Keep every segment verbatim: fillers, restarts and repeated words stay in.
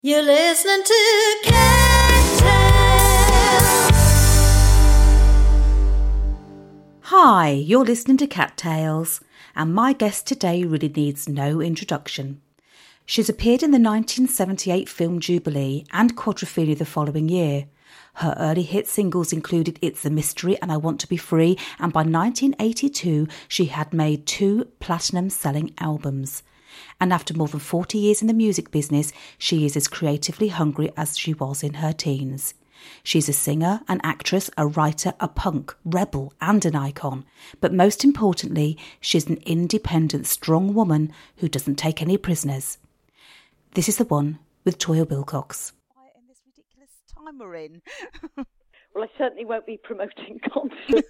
You're listening to Cat Tales. Hi, you're listening to Cat Tales, and my guest today really needs no introduction. She's appeared in the nineteen seventy-eight film Jubilee and Quadrophenia the following year. Her early hit singles included It's a Mystery and I Want to Be Free, and by nineteen eighty-two she had made two platinum-selling albums. And after more than forty years in the music business, she is as creatively hungry as she was in her teens. She's a singer, an actress, a writer, a punk, rebel and an icon. But most importantly, she's an independent, strong woman who doesn't take any prisoners. This is the one with Toyah Willcox. In this ridiculous time we're in. Well, I certainly won't be promoting concerts.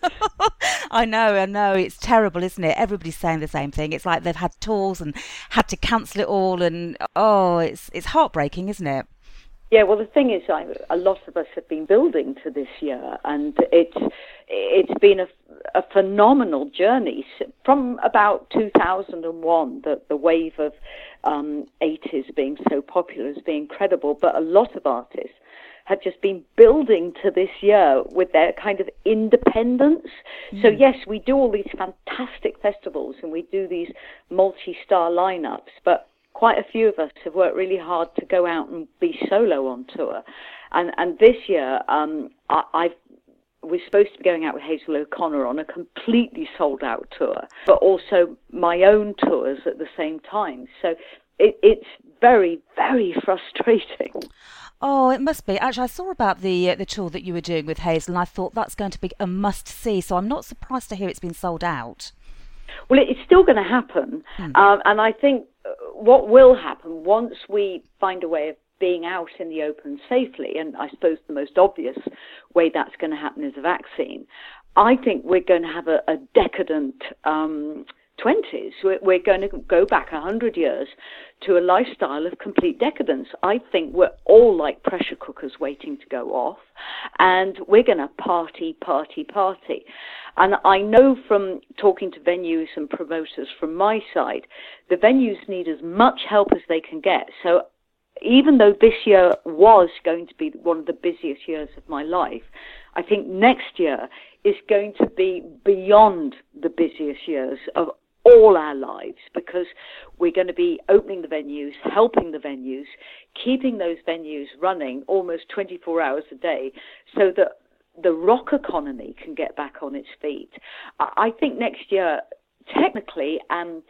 I know, I know. It's terrible, isn't it? Everybody's saying the same thing. It's like they've had tours and had to cancel it all, and oh, it's it's heartbreaking, isn't it? Yeah, well, the thing is, I, a lot of us have been building to this year, and it's it's been a, a phenomenal journey from about two thousand one. The the wave of um, eighties being so popular has been incredible, but a lot of artists had just been building to this year with their kind of independence. Mm. So yes, we do all these fantastic festivals and we do these multi-star lineups, but quite a few of us have worked really hard to go out and be solo on tour. And and this year, um, I, I've was supposed to be going out with Hazel O'Connor on a completely sold-out tour, but also my own tours at the same time. So it, it's very, very frustrating. Oh, it must be. Actually, I saw about the uh, the tour that you were doing with Hazel, and I thought that's going to be a must-see, so I'm not surprised to hear it's been sold out. Well, it's still going to happen, mm. um, and I think what will happen once we find a way of being out in the open safely, and I suppose the most obvious way that's going to happen is a vaccine, I think we're going to have a, a decadent um, twenties. We're going to go back one hundred years to a lifestyle of complete decadence. I think we're all like pressure cookers waiting to go off, and we're going to party, party, party. And I know from talking to venues and promoters from my side, the venues need as much help as they can get. So even though this year was going to be one of the busiest years of my life, I think next year is going to be beyond the busiest years of all our lives, because we're going to be opening the venues, helping the venues, keeping those venues running almost twenty-four hours a day so that the rock economy can get back on its feet. I think next year, technically, and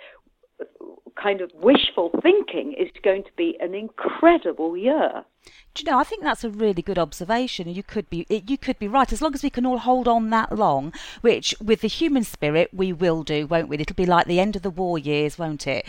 kind of wishful thinking, is going to be an incredible year. Do you know, I think that's a really good observation, and you could be you could be right, as long as we can all hold on that long, which with the human spirit we will do, won't we? It'll be like the end of the war years, won't it?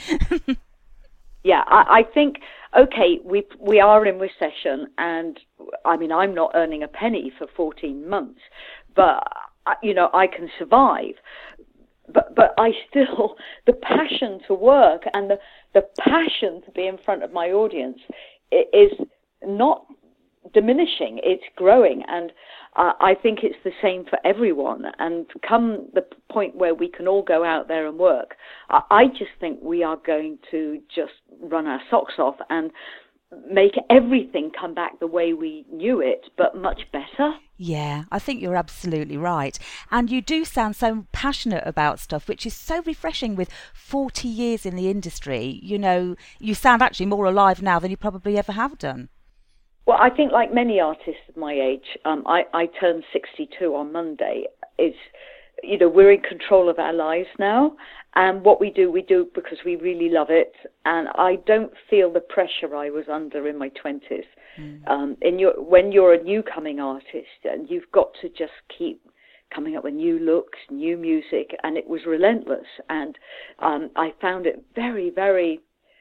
Yeah, I, I think, okay, we we are in recession, and I mean, I'm not earning a penny for fourteen months, but, you know, I can survive. But but I still, the passion to work and the, the passion to be in front of my audience is not diminishing, it's growing. And uh, I think it's the same for everyone. And come the point where we can all go out there and work, I, I just think we are going to just run our socks off and make everything come back the way we knew it, but much better. Yeah, I think you're absolutely right. And you do sound so passionate about stuff, which is so refreshing with forty years in the industry. You know, you sound actually more alive now than you probably ever have done. Well, I think like many artists of my age, um, I, I turned sixty-two on Monday, is, you know, we're in control of our lives now. And what we do, we do because we really love it. And I don't feel the pressure I was under in my twenties. Mm. Um, in your, when you're a new coming artist, and you've got to just keep coming up with new looks, new music, and it was relentless. And um, I found it very, very,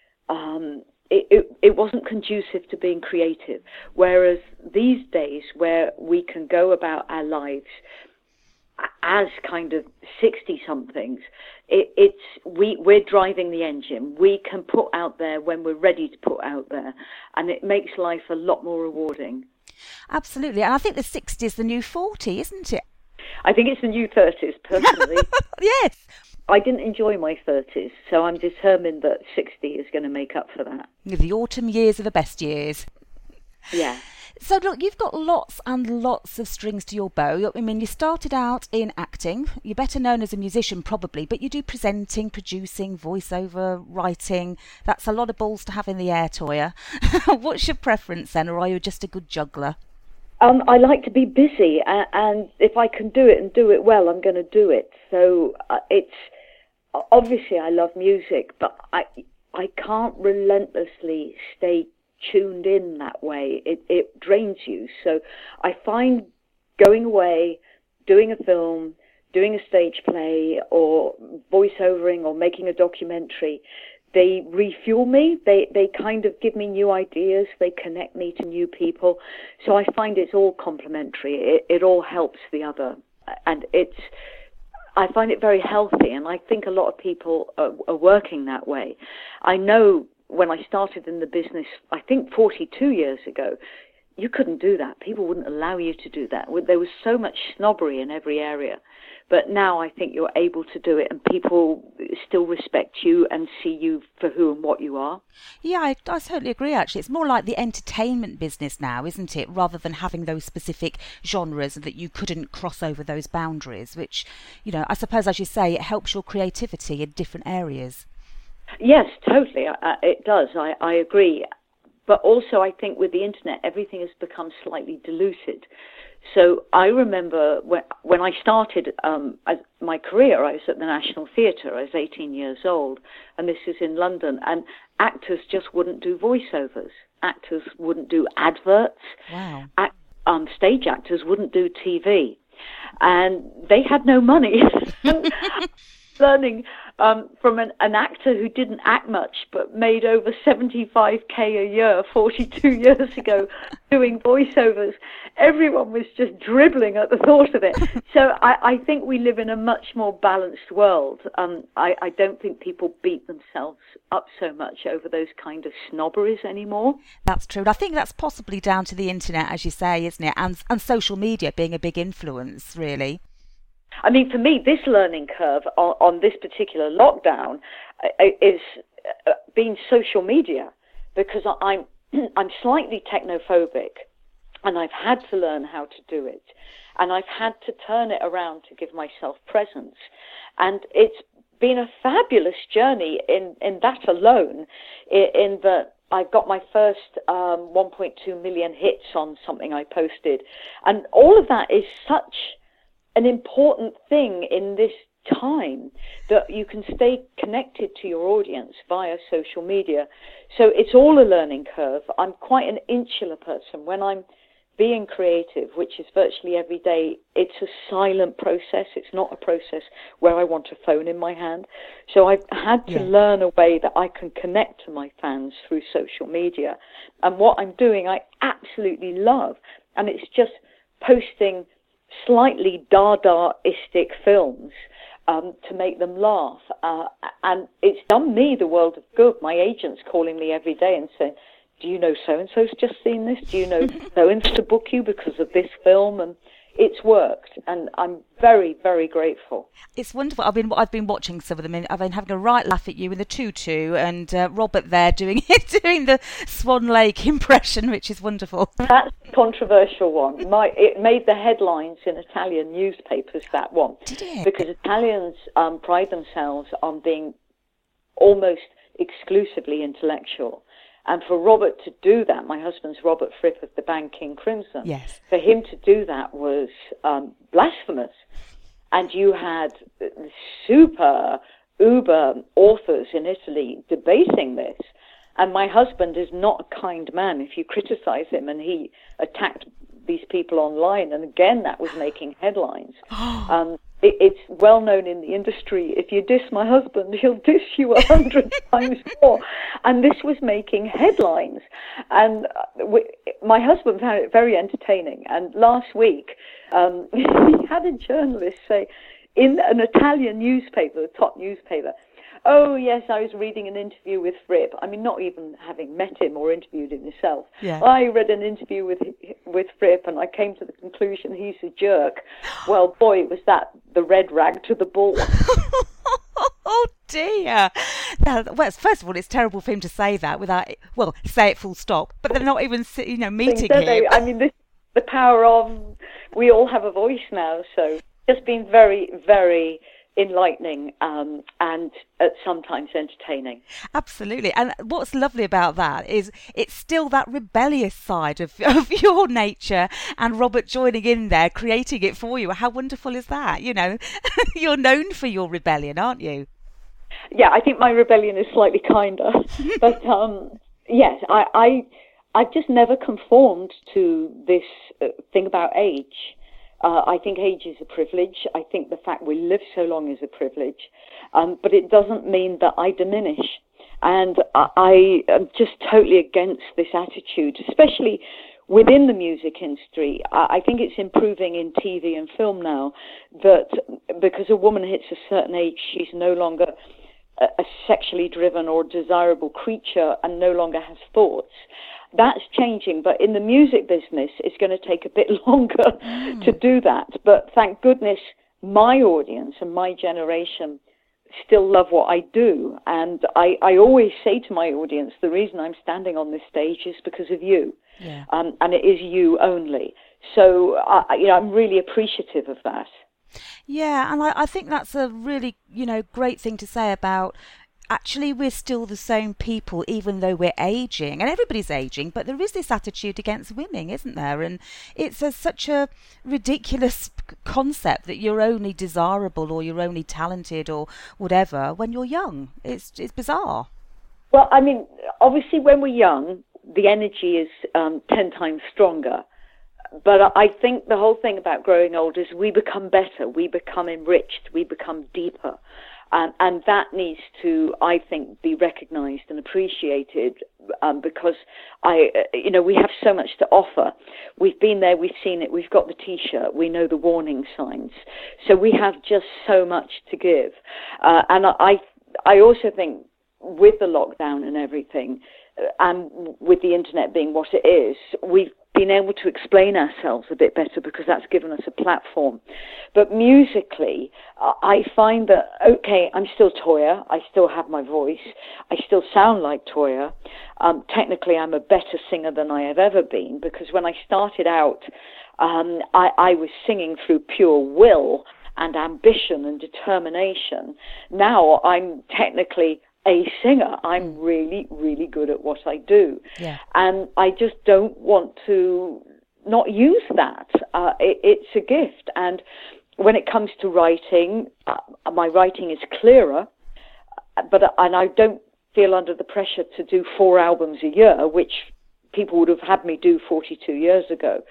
um, it, it, it wasn't conducive to being creative. Whereas these days, where we can go about our lives as kind of sixty-somethings, it, it's we we're driving the engine. We can put out there when we're ready to put out there, and it makes life a lot more rewarding. Absolutely, and I think the sixty is the new forty, isn't it? I think it's the new thirties, personally. Yes. I didn't enjoy my thirties, so I'm determined that sixty is going to make up for that. The autumn years are the best years. Yeah. So look, you've got lots and lots of strings to your bow. I mean, you started out in acting. You're better known as a musician probably, but you do presenting, producing, voiceover, writing. That's a lot of balls to have in the air, Toyah. What's your preference then, or are you just a good juggler? Um, I like to be busy, and, and if I can do it and do it well, I'm going to do it. So uh, it's obviously I love music, but I I can't relentlessly stay tuned in that way. It it drains you. So I find going away, doing a film, doing a stage play, or voiceovering, or making a documentary, they refuel me. They they kind of give me new ideas. They connect me to new people. So I find it's all complementary. It it all helps the other, and it's. I find it very healthy, and I think a lot of people are, are working that way. I know when I started in the business, I think forty-two years ago, you couldn't do that. People wouldn't allow you to do that. There was so much snobbery in every area. But now I think you're able to do it, and people still respect you and see you for who and what you are. Yeah, I, I totally agree, actually. It's more like the entertainment business now, isn't it? Rather than having those specific genres that you couldn't cross over those boundaries, which, you know, I suppose, as you say, it helps your creativity in different areas. Yes, totally. Uh, it does. I, I agree. But also, I think with the internet, everything has become slightly diluted. So I remember when, when I started um, as my career, I was at the National Theatre. I was eighteen years old, and this is in London. And actors just wouldn't do voiceovers. Actors wouldn't do adverts. Wow. Act, um, stage actors wouldn't do T V. And they had no money. Learning um, from an, an actor who didn't act much but made over seventy-five K a year forty-two years ago doing voiceovers. Everyone was just dribbling at the thought of it. So I, I think we live in a much more balanced world. Um, I, I don't think people beat themselves up so much over those kind of snobberies anymore. That's true. And I think that's possibly down to the internet, as you say, isn't it? And, and social media being a big influence, really. I mean, for me, this learning curve on, on this particular lockdown uh, is uh, being social media, because I'm I'm slightly technophobic, and I've had to learn how to do it, and I've had to turn it around to give myself presence, and it's been a fabulous journey in, in that alone, in, in that I got my first um, one point two million hits on something I posted, and all of that is such an important thing in this time, that you can stay connected to your audience via social media. So it's all a learning curve. I'm quite an insular person. When I'm being creative, which is virtually every day, it's a silent process. It's not a process where I want a phone in my hand. So I've had to yeah. learn a way that I can connect to my fans through social media. And what I'm doing, I absolutely love. And it's just posting slightly Dadaistic films um, to make them laugh. Uh, and it's done me the world of good. My agent's calling me every day and saying, do you know so-and-so's just seen this? Do you know so-and-so to book you because of this film? And it's worked, and I'm very, very grateful. It's wonderful. I've been I've been watching some of them, and I've been having a right laugh at you in the tutu, and uh, Robert there doing doing the Swan Lake impression, which is wonderful. That's a controversial one. My it made the headlines in Italian newspapers, that one. Did it? Because Italians um, pride themselves on being almost exclusively intellectual. And for Robert to do that, my husband's Robert Fripp of the band King Crimson, yes. for him to do that was um, blasphemous. And you had super, uber authors in Italy debating this. And my husband is not a kind man. If you criticize him, and he attacked these people online, and again, that was making headlines. um, it, it's well known in the industry, if you diss my husband, he'll diss you a hundred times more. And this was making headlines. And we, my husband found it very entertaining. And last week, um, he had a journalist say, in an Italian newspaper, the top newspaper, oh, yes, I was reading an interview with Fripp. I mean, not even having met him or interviewed him myself. Yeah. I read an interview with with Fripp, and I came to the conclusion he's a jerk. Well, boy, was that the red rag to the bull. Oh, dear. Now, well, first of all, it's terrible for him to say that without, well, say it full stop, but they're not even, you know, meeting Don't him. they? I mean, this, the power of, we all have a voice now, so it's been very, very enlightening um, and uh, sometimes entertaining. Absolutely. And what's lovely about that is it's still that rebellious side of, of your nature, and Robert joining in there, creating it for you. How wonderful is that? You know, you're known for your rebellion, aren't you? Yeah, I think my rebellion is slightly kinder. But um, yes, I, I, I've just never conformed to this uh, thing about age. Uh, I think age is a privilege. I think the fact we live so long is a privilege. Um, but it doesn't mean that I diminish. And I, I am just totally against this attitude, especially within the music industry. I, I think it's improving in T V and film now that because a woman hits a certain age, she's no longer a, a sexually driven or desirable creature and no longer has thoughts. That's changing, but in the music business, it's going to take a bit longer mm. to do that. But thank goodness my audience and my generation still love what I do. And I, I always say to my audience, the reason I'm standing on this stage is because of you. Yeah. Um, and it is you only. So, I, you know, I'm really appreciative of that. Yeah, and I, I think that's a really, you know, great thing to say about actually we're still the same people even though we're aging, and everybody's aging, but there is this attitude against women, isn't there? And it's a, such a ridiculous concept that you're only desirable or you're only talented or whatever when you're young. It's it's bizarre. Well, I mean, obviously when we're young, the energy is um, ten times stronger. But I think the whole thing about growing old is we become better, we become enriched, we become deeper. Um, and that needs to, I think, be recognised and appreciated um, because I, you know, we have so much to offer. We've been there, we've seen it, we've got the T-shirt, we know the warning signs. So we have just so much to give. Uh, and I, I also think with the lockdown and everything, and with the internet being what it is, we've been able to explain ourselves a bit better because that's given us a platform. But musically, I find that, okay, I'm still Toyah, I still have my voice, I still sound like Toyah. Um, technically, I'm a better singer than I have ever been because when I started out, um, I, I was singing through pure will and ambition and determination. Now I'm technically a singer. I'm really, really good at what I do. Yeah. And I just don't want to not use that. Uh, it, it's a gift. And when it comes to writing, uh, my writing is clearer, but and I don't feel under the pressure to do four albums a year, which people would have had me do forty-two years ago.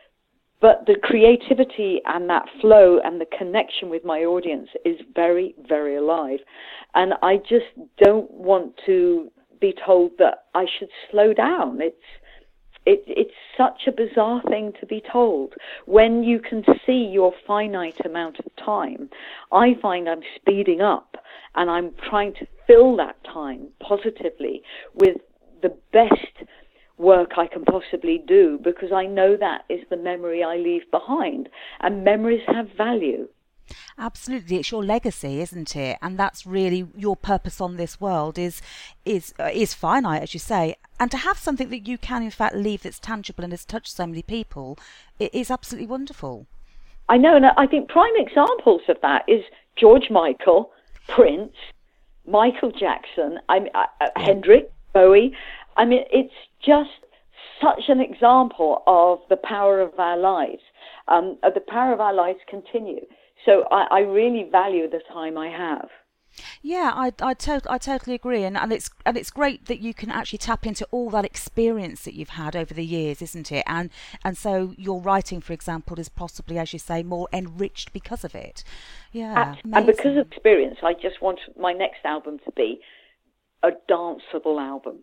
But the creativity and that flow and the connection with my audience is very, very alive. And I just don't want to be told that I should slow down. It's it, it's such a bizarre thing to be told. When you can see your finite amount of time, I find I'm speeding up and I'm trying to fill that time positively with the best work I can possibly do because I know that is the memory I leave behind, and memories have value. Absolutely, it's your legacy, isn't it? And that's really your purpose on this world is is uh, is finite, as you say, and to have something that you can in fact leave that's tangible and has touched so many people, it is absolutely wonderful. I know, and I think prime examples of that is George Michael, Prince, Michael Jackson, I, I, uh, yeah. Hendrik, Bowie. I mean, it's just such an example of the power of our lives. Um, the power of our lives continue. So I, I really value the time I have. Yeah, I I, to- I totally agree, and, and it's and it's great that you can actually tap into all that experience that you've had over the years, isn't it? And and so your writing, for example, is possibly, as you say, more enriched because of it. Yeah, and, and because of experience, I just want my next album to be a danceable album.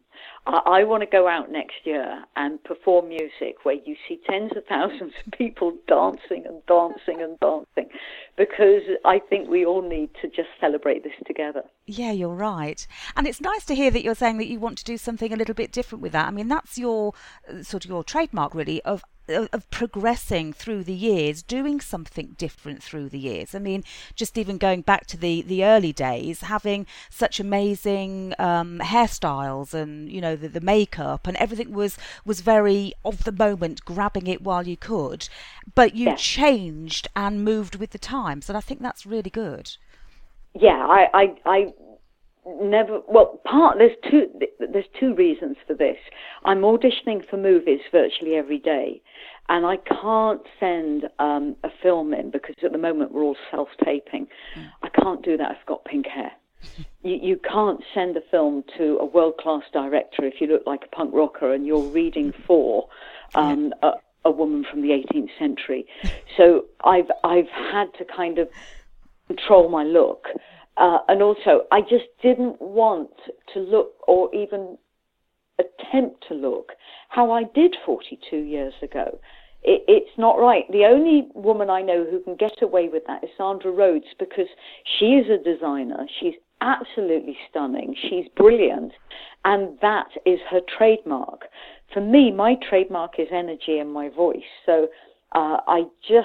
I, I want to go out next year and perform music where you see tens of thousands of people dancing and dancing and dancing, because I think we all need to just celebrate this together. Yeah, you're right. And it's nice to hear that you're saying that you want to do something a little bit different with that. I mean, that's your sort of your trademark, really, of of progressing through the years, doing something different through the years. I mean, just even going back to the, the early days, having such amazing um, hairstyles and, you know, the, the makeup and everything was, was very of the moment, grabbing it while you could. But you yeah. changed and moved with the times, and I think that's really good. Yeah, I... I, I... Never. Well, part there's two. There's two reasons for this. I'm auditioning for movies virtually every day, and I can't send um, a film in because at the moment we're all self-taping. Mm. I can't do that. I've got pink hair. you, you can't send a film to a world-class director if you look like a punk rocker and you're reading for um, a, a woman from the eighteenth century. So I've I've had to kind of control my look. Uh, and also, I just didn't want to look or even attempt to look how I did forty-two years ago. It, it's not right. The only woman I know who can get away with that is Sandra Rhodes, because she is a designer. She's absolutely stunning. She's brilliant. And that is her trademark. For me, my trademark is energy and my voice. So uh, I just...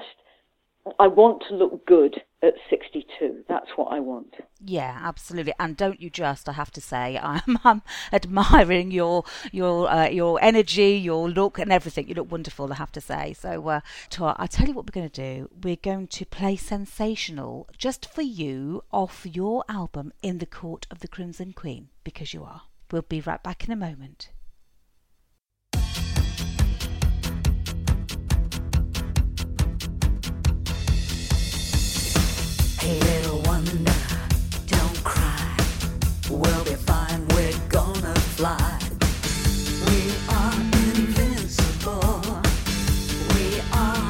I want to look good at sixty-two. That's what I want. Yeah, absolutely. And don't you just, I have to say, I'm, I'm admiring your your uh, your energy, your look and everything. You look wonderful, I have to say. So, uh, Tor, I'll tell you what we're going to do. We're going to play Sensational just for you off your album In the Court of the Crimson Queen, because you are. We'll be right back in a moment. Hey, little wonder, don't cry. We'll be fine, we're gonna fly. We are invincible. We are.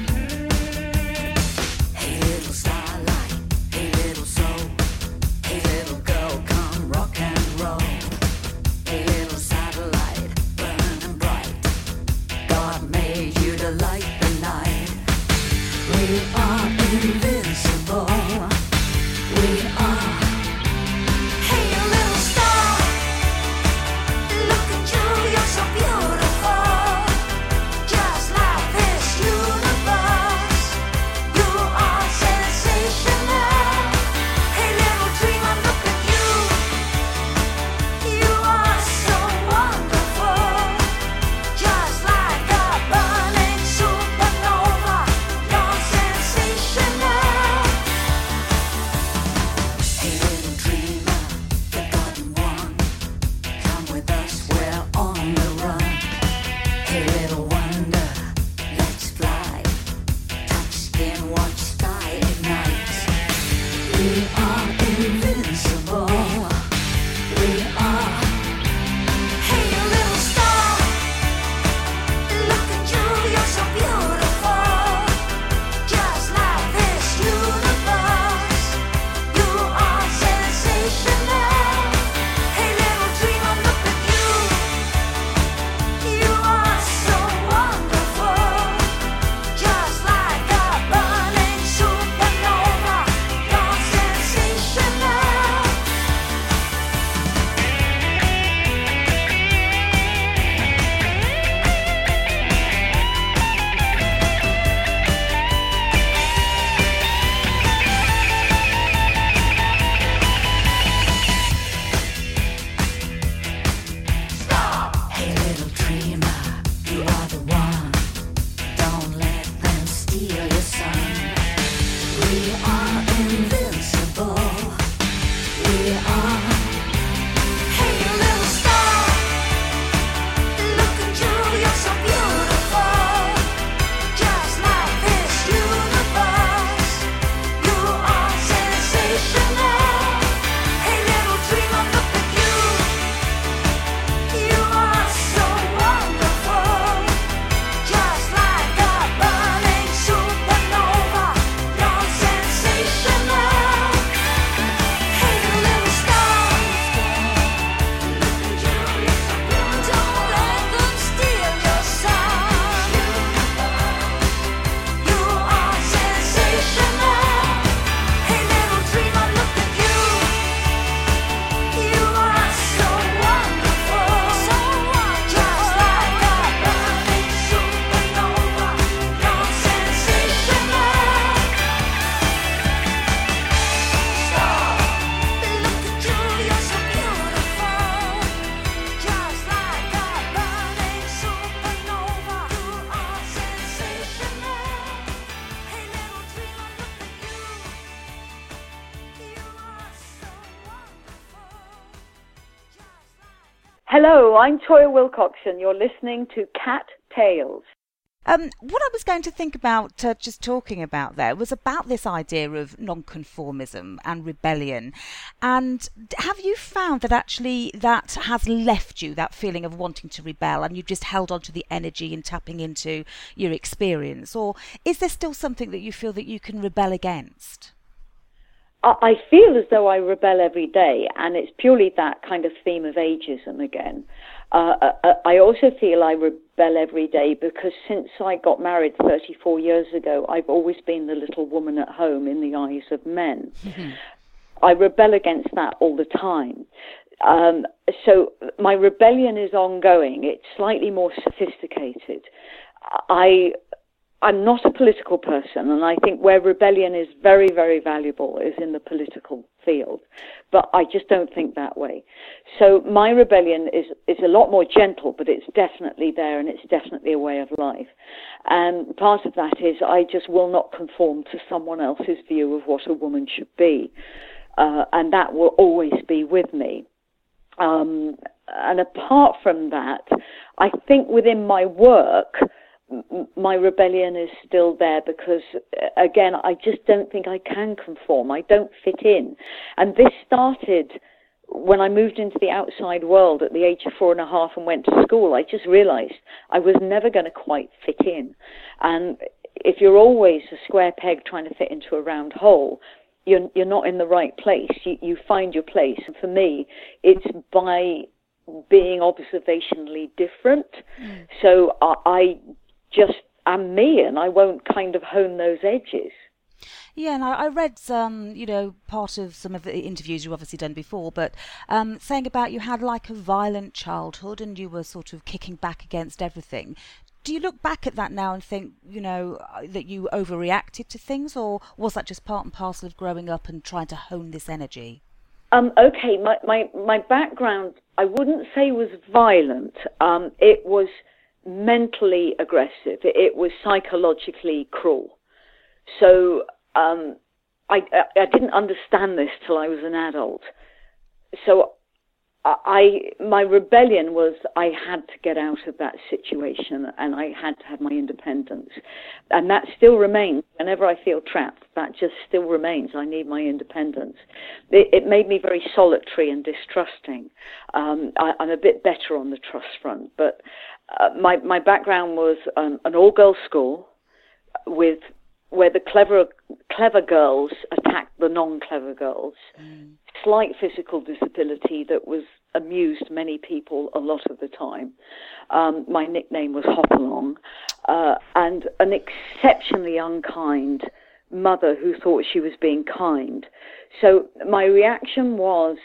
Hey, little starlight. Hey, little soul. Hey, little girl, come rock and roll. Hey, little satellite, burning bright. God made you to light the night. We are invincible. We are. Hey, you little star, look at you, you're so beautiful. Just like this universe, you are sensational. Hey, little dreamer, look at you. You are so wonderful. Just like a burning supernova, you're sensational. Hello, I'm Toya Wilcoxon. You're listening to Cat Tales. Um, what I was going to think about, uh, just talking about there, was about this idea of nonconformism and rebellion. And have you found that actually that has left you, that feeling of wanting to rebel, and you've just held on to the energy and tapping into your experience? Or is there still something that you feel that you can rebel against? I feel as though I rebel every day, and it's purely that kind of theme of ageism again. Uh, I also feel I rebel every day because since I got married thirty-four years ago, I've always been the little woman at home in the eyes of men. Mm-hmm. I rebel against that all the time. Um, so my rebellion is ongoing. It's slightly more sophisticated. I... I'm not a political person, and I think where rebellion is very, very valuable is in the political field. But I just don't think that way. So my rebellion is, is a lot more gentle, but it's definitely there, and it's definitely a way of life. And part of that is I just will not conform to someone else's view of what a woman should be. Uh, and that will always be with me. Um, and apart from that, I think within my work, my rebellion is still there because, again, I just don't think I can conform. I don't fit in. And this started when I moved into the outside world at the age of four and a half and went to school. I just realized I was never going to quite fit in. And if you're always a square peg trying to fit into a round hole, you're, you're not in the right place. You, you find your place. And for me, it's by being observationally different. Mm. So I... I just am me, and I won't kind of hone those edges. Yeah, and I, I read some, you know, part of some of the interviews you've obviously done before, but um, saying about you had like a violent childhood and you were sort of kicking back against everything. Do you look back at that now and think, you know, that you overreacted to things, or was that just part and parcel of growing up and trying to hone this energy? Um, okay, my, my, my background, I wouldn't say was violent. Um, it was mentally aggressive. It was psychologically cruel. So um, I, I didn't understand this till I was an adult. So I, my rebellion was I had to get out of that situation, and I had to have my independence. And that still remains. Whenever I feel trapped, that just still remains. I need my independence. It, it made me very solitary and distrusting. Um, I, I'm a bit better on the trust front, but uh, my, my background was um, an all-girls school with where the clever clever girls attacked the non-clever girls. Mm. Slight physical disability that was amused many people a lot of the time. Um, my nickname was Hopalong, uh, and an exceptionally unkind mother who thought she was being kind. So my reaction was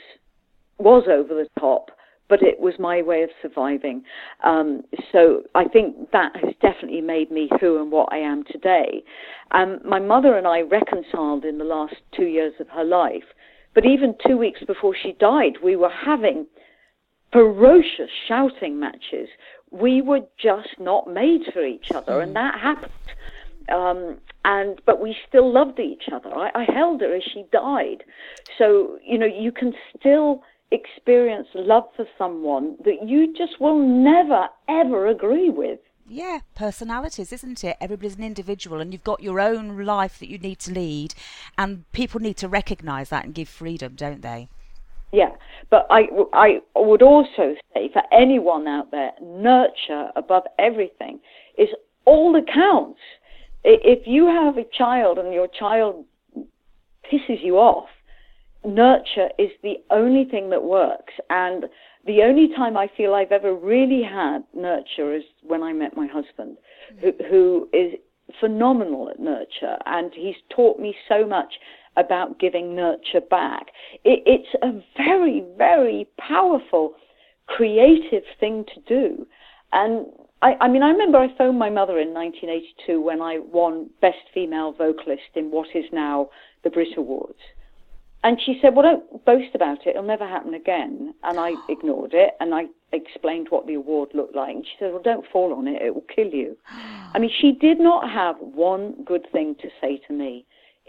was over the top, but it was my way of surviving. Um, so I think that has definitely made me who and what I am today. Um, my mother and I reconciled in the last two years of her life, but even two weeks before she died, we were having ferocious shouting matches. We were just not made for each other, and that happened. Um, and but we still loved each other. I, I held her as she died. So, you know, you can still experience love for someone that you just will never, ever agree with. Yeah, personalities, isn't it? Everybody's an individual, and you've got your own life that you need to lead, and people need to recognise that and give freedom, don't they? Yeah, but I, I would also say for anyone out there, nurture above everything is all that counts. If you have a child and your child pisses you off, nurture is the only thing that works. And the only time I feel I've ever really had nurture is when I met my husband, who, who is phenomenal at nurture, and he's taught me so much about giving nurture back. It, it's a very, very powerful, creative thing to do. And I, I mean, I remember I phoned my mother in nineteen eighty-two when I won Best Female Vocalist in what is now the Brit Awards. And she said, well, don't boast about it. It'll never happen again. And I ignored it, and I explained what the award looked like. And she said, well, don't fall on it. It will kill you. I mean, she did not have one good thing to say to me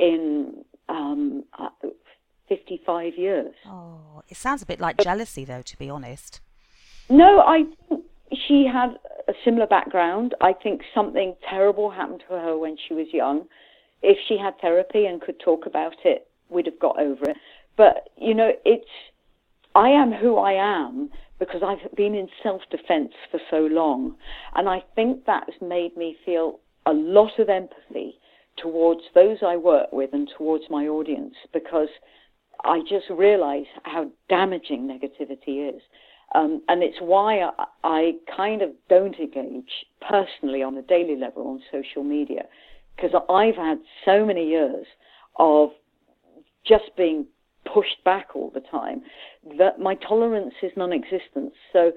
in um, fifty-five years. Oh, it sounds a bit like jealousy, though, to be honest. No, I think she had a similar background. I think something terrible happened to her when she was young. If she had therapy and could talk about it, we'd have got over it. But, you know, it's, I am who I am because I've been in self-defense for so long. And I think that's made me feel a lot of empathy towards those I work with and towards my audience, because I just realize how damaging negativity is. Um, and it's why I, I kind of don't engage personally on a daily level on social media, because I've had so many years of just being pushed back all the time that my tolerance is non-existent. So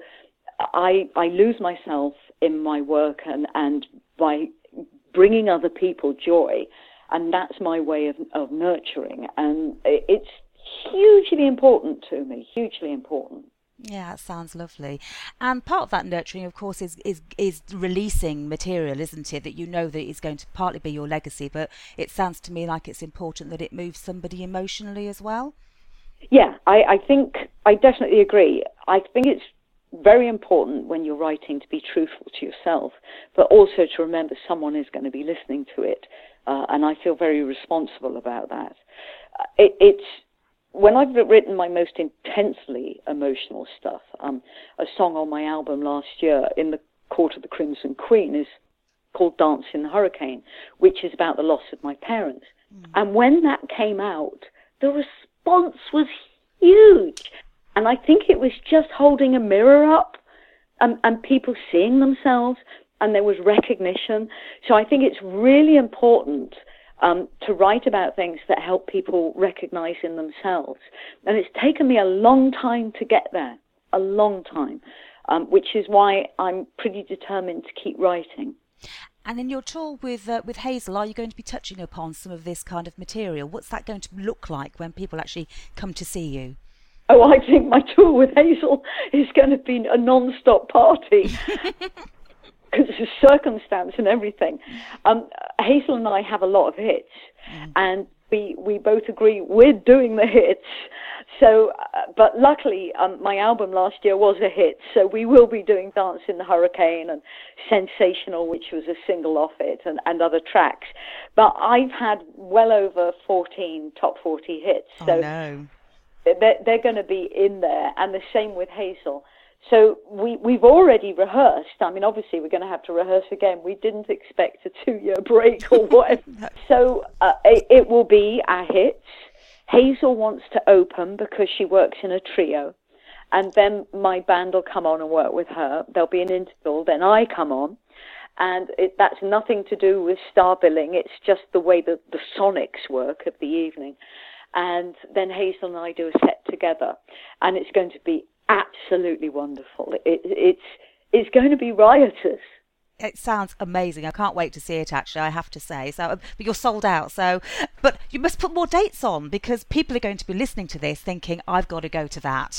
I, I lose myself in my work and, and by bringing other people joy, and that's my way of, of nurturing. And it's hugely important to me, hugely important. Yeah, that sounds lovely. And part of that nurturing, of course, is, is is releasing material, isn't it? That you know that is going to partly be your legacy, but it sounds to me like it's important that it moves somebody emotionally as well. Yeah, I, I think, I definitely agree. I think it's very important when you're writing to be truthful to yourself, but also to remember someone is going to be listening to it. Uh, and I feel very responsible about that. Uh, it, it's, When I've written my most intensely emotional stuff, um, a song on my album last year, In the Court of the Crimson Queen, is called Dance in the Hurricane, which is about the loss of my parents. Mm. And when that came out, the response was huge. And I think it was just holding a mirror up and, and people seeing themselves, and there was recognition. So I think it's really important Um, to write about things that help people recognize in themselves. And it's taken me a long time to get there, a long time, um, which is why I'm pretty determined to keep writing. And in your tour with uh, with Hazel, are you going to be touching upon some of this kind of material? What's that going to look like when people actually come to see you? Oh, I think my tour with Hazel is going to be a non-stop party. Because of circumstance and everything. Um, Hazel and I have a lot of hits, mm. and we we both agree we're doing the hits. So, uh, but luckily, um, my album last year was a hit, so we will be doing Dance in the Hurricane and Sensational, which was a single off it, and, and other tracks. But I've had well over fourteen top forty hits, so oh, no. they're, they're going to be in there, and the same with Hazel. So we, we've already rehearsed. I mean, obviously, we're going to have to rehearse again. We didn't expect a two-year break or whatever. So uh, it, it will be our hits. Hazel wants to open because she works in a trio. And then my band will come on and work with her. There'll be an interval. Then I come on. And it, that's nothing to do with star billing. It's just the way that the sonics work of the evening. And then Hazel and I do a set together. And it's going to be absolutely wonderful. It, it's it's going to be riotous. It sounds amazing. I can't wait to see it, actually, I have to say. So, but you're sold out. So, but you must put more dates on, because people are going to be listening to this thinking, I've got to go to that.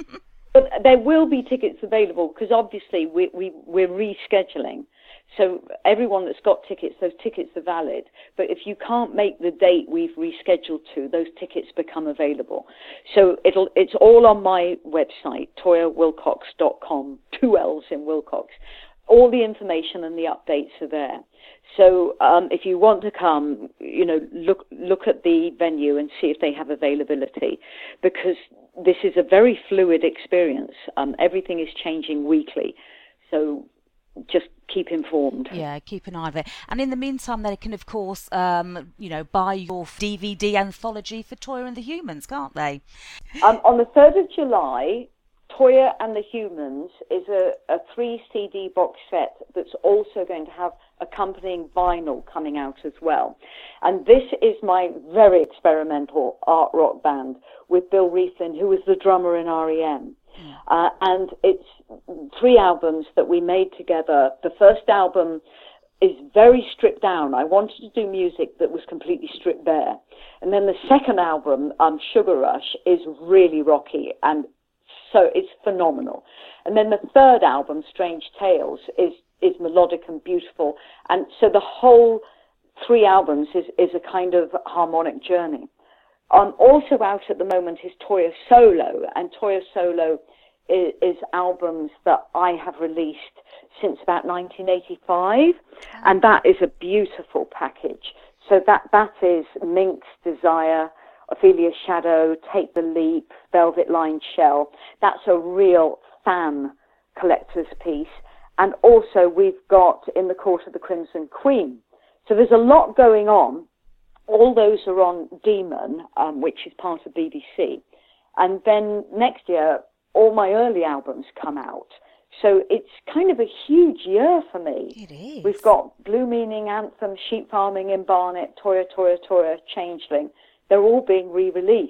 But there will be tickets available, because obviously we, we, we're rescheduling. So everyone that's got tickets, those tickets are valid. But if you can't make the date we've rescheduled to, those tickets become available. So it'll it's all on my website, toya wilcox dot com, two L's in Wilcox. All the information and the updates are there. So um, if you want to come, you know, look look at the venue and see if they have availability, because this is a very fluid experience. Um, everything is changing weekly. So just keep informed. Yeah, keep an eye on it. And in the meantime, they can, of course, um, you know, buy your D V D anthology for Toya and the Humans, can't they? Um, on the third of July, Toya and the Humans is a, a three C D box set that's also going to have accompanying vinyl coming out as well. And this is my very experimental art rock band with Bill Rieflin, who was the drummer in R E M. Uh, and it's three albums that we made together. The first album is very stripped down. I wanted to do music that was completely stripped bare. And then the second album, um, Sugar Rush, is really rocky, and so it's phenomenal. And then the third album, Strange Tales, is, is melodic and beautiful. And so the whole three albums is, is a kind of harmonic journey. Um, also out at the moment is Toya Solo, and Toya Solo is, is albums that I have released since about nineteen eighty-five, and that is a beautiful package. So that that is Minx, Desire, Ophelia's Shadow, Take the Leap, Velvet Lined Shell. That's a real fan collector's piece. And also we've got In the Court of the Crimson Queen. So there's a lot going on. All those are on Demon, um, which is part of B B C. And then next year, all my early albums come out. So it's kind of a huge year for me. It is. We've got Blue Meaning, Anthem, Sheep Farming in Barnet, Toya, Toya, Toya, Changeling. They're all being re-released.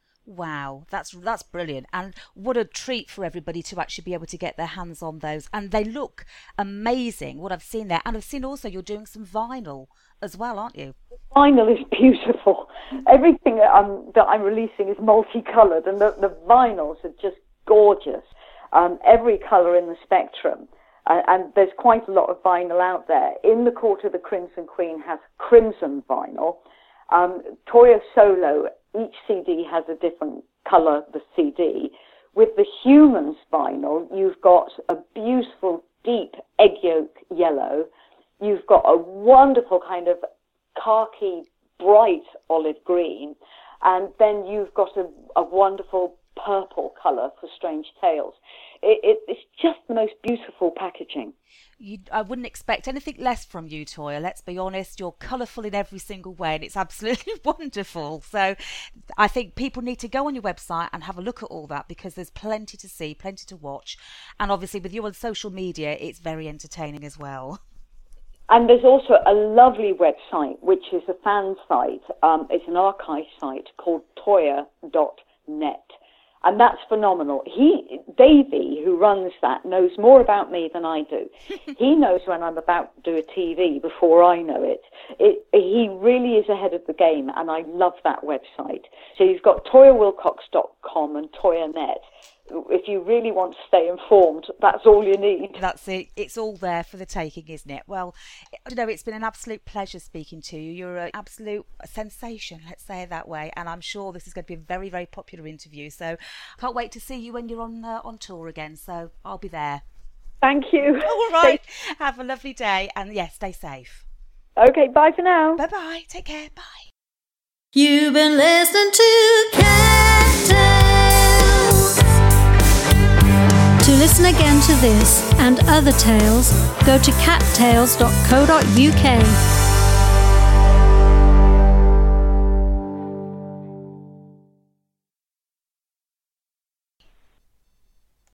Wow, that's that's brilliant. And what a treat for everybody to actually be able to get their hands on those. And they look amazing, what I've seen there. And I've seen also you're doing some vinyl as well, aren't you? Vinyl is beautiful. Everything that I'm, that I'm releasing is multicoloured, and the, the vinyls are just gorgeous. Um, every colour in the spectrum. Uh, and there's quite a lot of vinyl out there. In the Court of the Crimson Queen has crimson vinyl. Um, Toya Solo, each C D has a different colour, the C D. With the Humans vinyl, you've got a beautiful, deep egg yolk yellow. You've got a wonderful kind of khaki, bright olive green. And then you've got a, a wonderful purple colour for Strange Tales. It, it, it's just the most beautiful packaging. You, I wouldn't expect anything less from you, Toya. Let's be honest, you're colourful in every single way, and it's absolutely wonderful. So I think people need to go on your website and have a look at all that, because there's plenty to see, plenty to watch. And obviously with you on social media, it's very entertaining as well. And there's also a lovely website, which is a fan site. Um, it's an archive site called toya dot net. And that's phenomenal. He, Davey, who runs that, knows more about me than I do. He knows when I'm about to do a T V before I know it. it. He really is ahead of the game, and I love that website. So you've got toya wilcox dot com and toya dot net. If you really want to stay informed, that's all you need. That's it. It's all there for the taking, isn't it? Well, you know, it's been an absolute pleasure speaking to you. You're an absolute sensation, let's say it that way. And I'm sure this is going to be a very, very popular interview. So I can't wait to see you when you're on uh, on tour again. So I'll be there. Thank you. All right. Have a lovely day. And yes, stay safe. Okay, bye for now. Bye-bye. Take care. Bye. You've been listening to Cat Tales. To listen again to this and other tales, go to cat tales dot co dot uk.